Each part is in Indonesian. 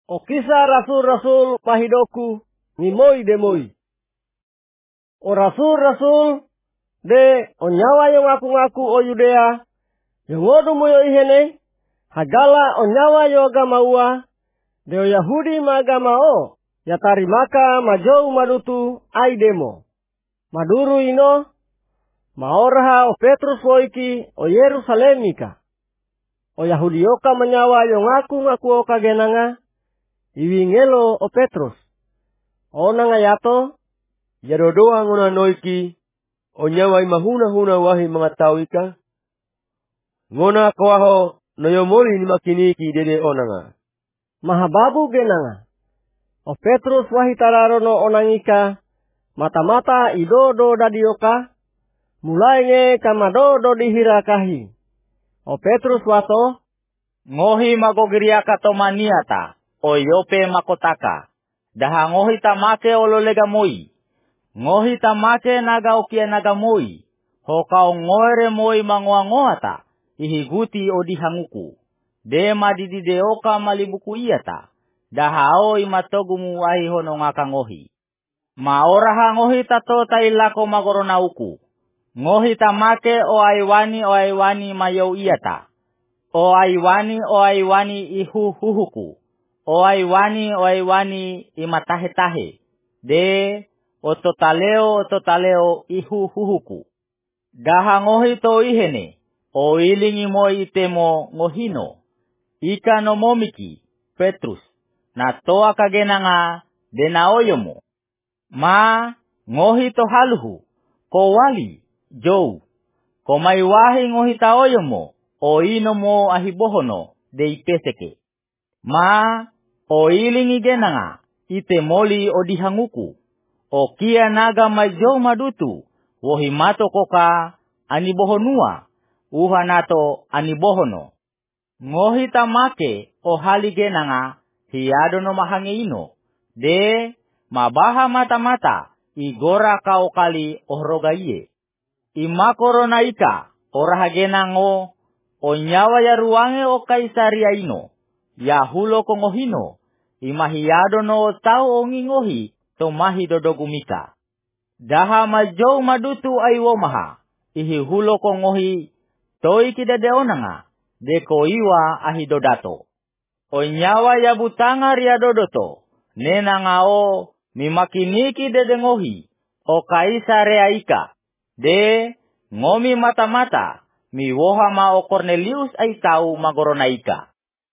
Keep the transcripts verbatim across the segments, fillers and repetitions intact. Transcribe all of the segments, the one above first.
O kisah rasul-rasul pahidoku ngimoi demoi. O rasul-rasul de o nyawa yang ngaku-ngaku o Yudea yang ngodu moyo ihene hagala o nyawa yo agama ua de o Yahudi ma agama o ya tarimaka majou madutu ai demo maduru ino maoraha o Petrus woiki o Yerusalemika o Yahudi oka menyawa yo ngaku-ngaku o kagenanga iwingelo o Petrus ona ngayato yadodoa ngona noiki o nyawa imahuna-huna wahi mangatawika ngona kawaho noyomoli ni makiniki dede onanga mahababu genanga o Petrus wahi tararono onangika mata-mata idodo dadioka mulai nge kamadodo dihirakahi o Petrus wato ngohi magogiriaka tomaniata o yope makotaka daha ngohi tamake ololega moi ngohi tamake naga okia naga moi hokao ngoere moi mangoa-ngoata ihiguti odihanguku dema didideoka malibuku iata dahao imatogumu wahi hono ngaka ngohi maoraha ngohi tato tailako magoronauku ngohi tamake o aiwani o aiwani mayo iata o aiwani o aiwani ihu huhuku o aiwani o aiwani imatahe-tahe de o totaleo o totaleo ihu huhuku daha ngohi to ihene o ilingi mo itemo ngohino ika no momiki Petrus na toa kagenanga dena oyomo ma ngohi to haluhu ko wali jou ko maiwahi ngohi ta oyomo o inomo ahibohono de ipeseke ma o ilingi genanga ite moli odihanguku o kia naga majou madutu wohimato koka anibohonua uhanato anibohono ngohi tamake o hali genanga hiadono mahangeino de mabaha mata-mata igora kau kali ohrogaiye imakorona ika oraha genango o nyawa ya ruange o kaisaria ino ya hulo kongohino imahiadono tau ongingohi tomahi dodogumika daha majou madutu aiwomaha ihi hulo kongohi toi kidadeonanga deko iwa ahidodato o nyawa ya butanga ria dodoto nena ngao mimakiniki dedengohi o kaisarea ika de ngomi mata-mata miwoha ma o Cornelius ai tau magoronaika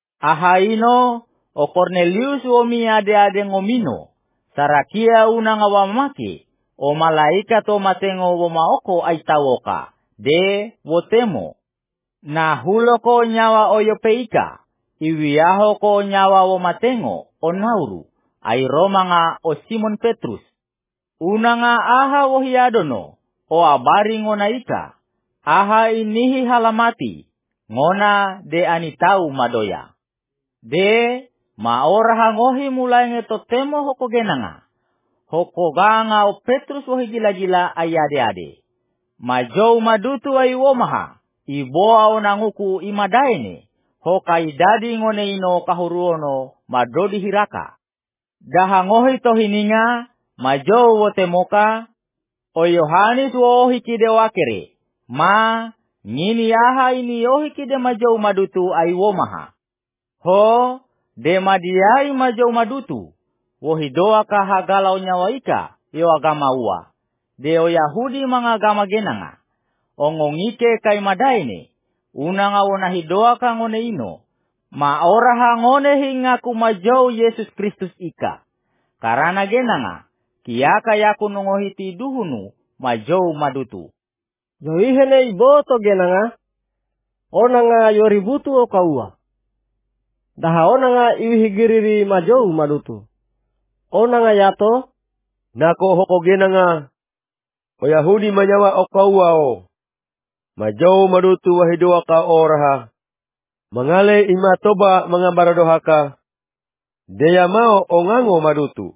ahaino o Cornelius womi ade-ade ngomino sarakia unanga wamake o malaika to matengo womaoko ai tawoka de wotemo na hulo ko nyawa o yopeika iwiaho ko nyawa wo matengo o nauru ai romanga o Simon Petrus unanga aha wo hiadono o abari ngona ika aha inihi halamati ngona de anitau madoya de maoraha ngohi mulai ngetotemo hoko genanga hoko ganga o Petrus wohi gila-gila ayade-ade majou madutu ai womaha iboa onanguku imadaene hoka idadi ngone ino kahuruono madodi hiraka daha ngohi tohininga majou wotemoka o Yohanes wo hikide wakere ma ngini aha ini yo hikide majou madutu ai womaha ho de madiai majou madutu wo hidoa ka hagala o nyawaika yo agama ua de o Yahudi mangagama genanga ongongike kai madaine unanga wona hidoa ka ngone ino ma oraha ngone hingaku majou Yesus Kristus ika karana genanga kiaka yaku nongohiti duhunu majou madutu yo ihene iboto genanga onanga yoributu o kaua daha onanga iwihigiriri majou madutu onanga yato nako hoko genanga o Yahudi manyawa o kaua o majou madutu wahidoa ka oraha mangale imatoba mangambaradohaka deya mao ongango madutu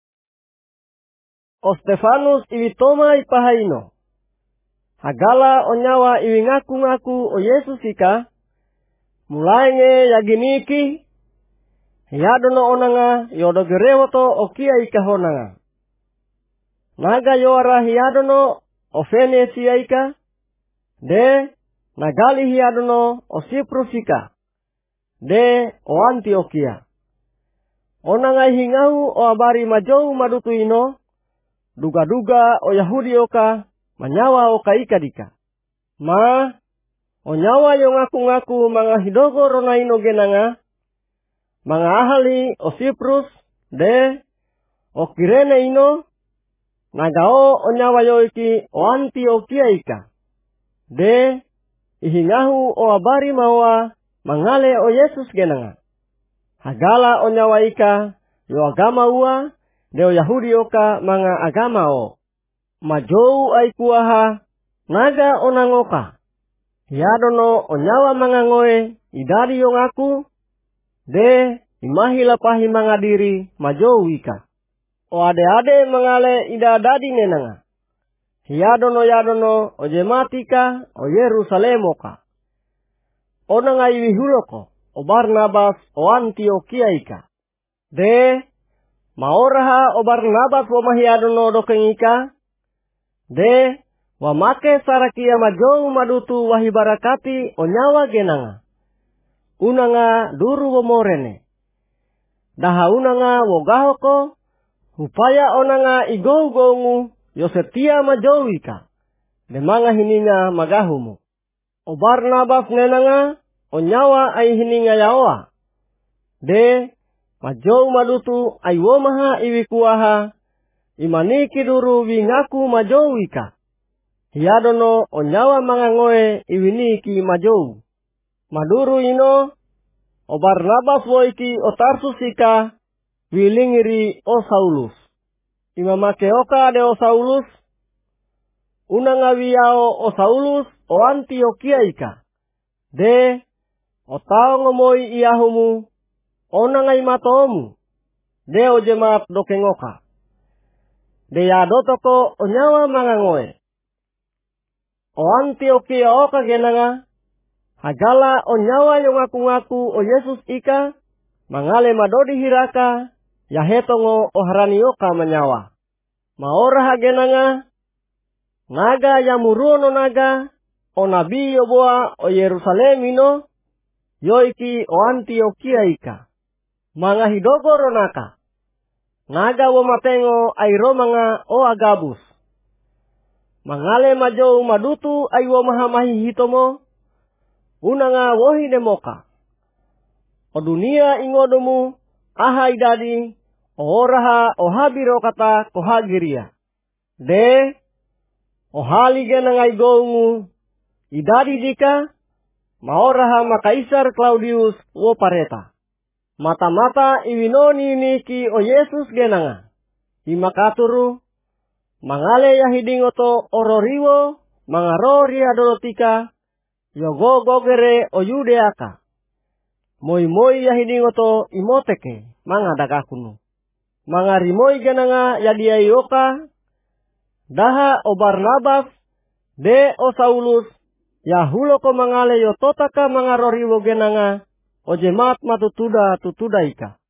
o Stefanus iwitoma ipahaino hagala onyawa iwingaku-ngaku o Yesus ika mulai nge yaginiki Hiadono onanga yodo gerewoto okia ika honanga. Naga yoara hiadono o Venesia ika. De nagali hiadono o Siprus ika. De o Antiokia. Onanga hingahu o abari majou madutu ino. Duga-duga o Yahudi oka manyawa oka ika dika. Ma o nyawa yo ngaku-ngaku mga hidogo rona ino genanga. Mga ahali o Siprus de o Kirene ino. Nagao o nyawa yo iki o Antiokia ika. De ihingahu o abari mawa mangale o Yesus genanga. Hagala o nyawa ika yo agama ua de o Yahudi oka mga agama o. Majou ay kuaha naga o nangoka. Hiadono o nyawa mga ngoe idari yo ngaku. De imahi lapahi mga diri majou ika. O ade-ade mangale ida dadi nenanga. Hiadono yadono o jematika o Yerusalem oka. O nanga iwihuloko o Barnabas o Antiokia ika. De maoraha o Barnabas wa mahiadono dokeng ika. De wa make sarakia majou madutu wahibarakati o nyawa genanga. Unanga duru wo morene. Daha unanga wo gahoko. Upaya onanga igou-goungu yo setia majou ika. De manga hininga magahumu. O Barnabas nenanga o nyawa ay hininga yaoa. De majou madutu ay womaha iwikuaha. Imaniki duru wingaku majou ika. Hiadono o nyawa mga ngoe iwiniki majou. Maduru ino o Barnabas woiki o Tarsus ika. Wilingiri o Saulus. Imamake oka de o Saulus. Unanga wiyao o Saulus o Antiokia ika. De o tao ngomoi iahumu. Onanga imatomu. De o jemaat dokengoka. De yadotoko o nyawa mga ngoe. O Antiokia oka genanga. Hagala o nyawa yung ngaku-ngaku o Yesus ika. Mangale madodi hiraka. Yahetongo o haranioka manyawa. Maora hagenanga. Naga yamuruono naga. O nabi yoboa o Yerusalem ino. Yoiki o Antiokia ika. Mga hidogo ronaka. Naga wo matengo ay romanga o Agabus. Mangale majou madutu ay wo mahamahi hitomo. Unanga wohi demoka. O dunia ingodomu. Aha idadi, o oraha, o habiro kata kohagiria. De, o halige nangai goungu, idadi dika, maoraha makaisar Claudius wo pareta. Mata-mata iwinoni niki o Yesus genanga. Imakaturu, mangale yahidingoto ororiwo, mangarori adolotika, yogo gogere o Yudeaka. Moi-moi yahidingoto imoteke manga dagakunu. Manga rimoi genanga yadiai oka. Daha o Barnabas. De o Saulus. Yahuloko mangale yototaka manga roriwo genanga. O jemaat matutuda tutuda ika.